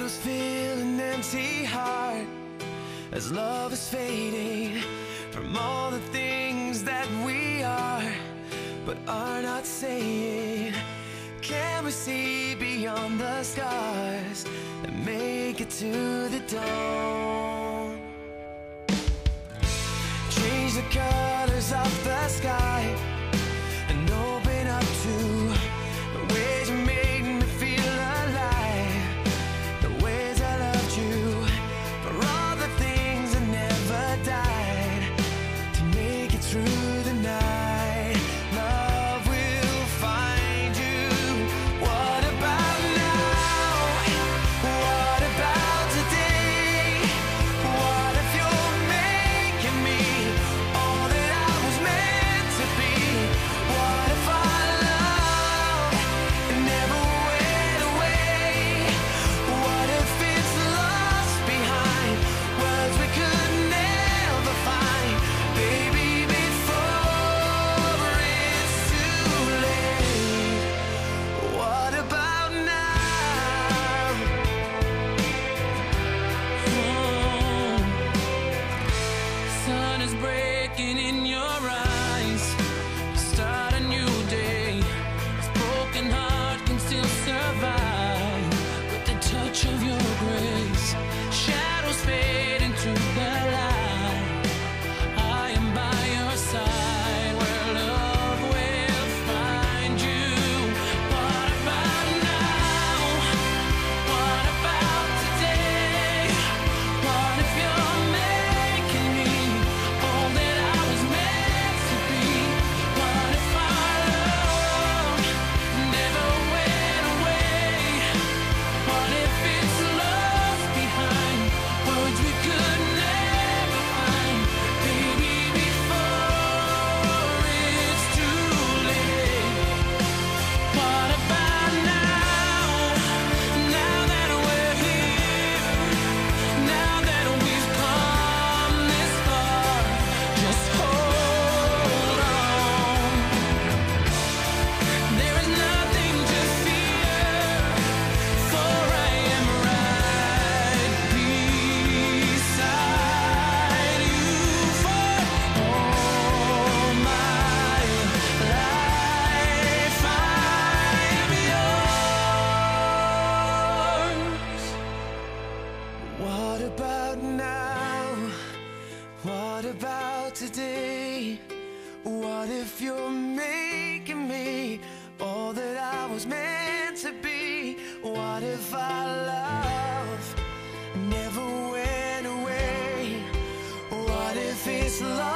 Shadows fill an empty heart as love is fading from all the things that we are but are not saying. Can we see beyond the scars and make it to the dawn? Change the colors of the sky and open up to the ways you made me feel alive, the ways I loved you, for all the things that never died, to make it through the night. Love will find you. What about now? What about today? What if you're making me all that I was meant to be? What if our love never went away? What if it's lost behind words we could never find? Baby, before it's too late. What about now? Sun is breaking in your eyes. Start a new day. This broken heart can still survive with the touch of your grace. Shadows fade into the light. I am by your side where love will find you. What about now? What about today? What if you're making me all that I was meant to be? What if our love never went away? What if it's lost behind words we could never find? Baby, before it's too late. What about now? Now that we're here, now that we've come this far, just hold on. There is nothing to fear, for I am right beside you for all my life. I am yours. What about now? What about today? What if you're making me all that I was meant to be? What if our love never went away? What if it's lost